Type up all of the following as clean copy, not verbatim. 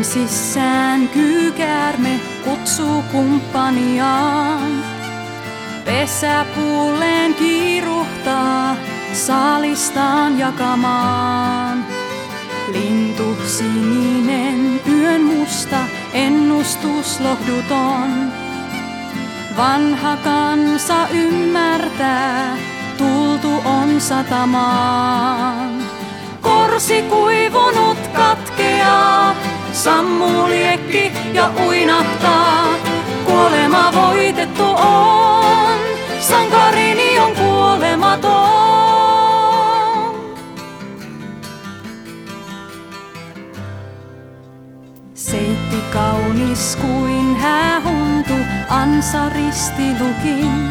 Länsissään kyykäärme kutsuu kumppaniaan. Pesäpulleen kiiruhtaa saalistaan jakamaan. Lintu sininen, yön musta, ennustus lohduton. Vanha kansa ymmärtää, tultu on satamaan. Korsi kuivunut katkeaa, sammuu liekki ja uinahtaa. Kuolema voitettu on, sankarini on kuolematon. Seitti kaunis kuin häähuntu, ansa ristilukin.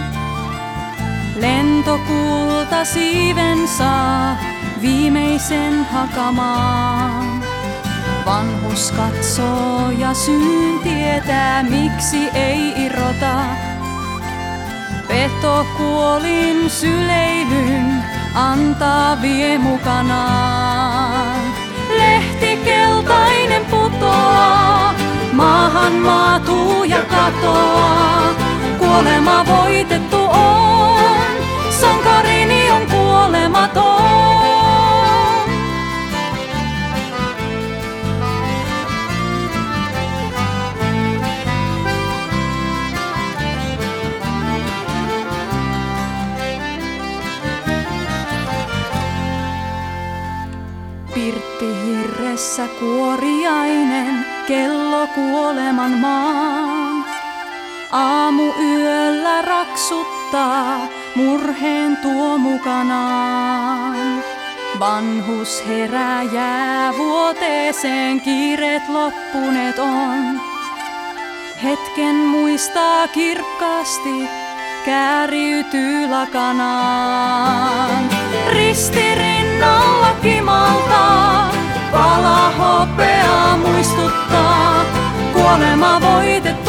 Lentokulta siiven saa, viimeisen hakamaan. Vanhus katsoo ja syyn tietää, miksi ei irrota. Peto kuolin syleilyn antaa vie mukanaan. Lehti keltainen putoaa, maahan maatuu ja katoaa. Kuolema voitettu on, sankarini on kuolematon. Pirttihirressä kuoriainen, kello kuoleman maan. Aamu yöllä raksuttaa, murheen tuo mukanaan. Vanhus herää jäävuoteeseen, kiireet loppuneet on. Hetken muistaa kirkkaasti, kääriytyy lakanaan. Ristirinnalla kimaltaa, pala hopeaa muistuttaa. Kuolema voitettu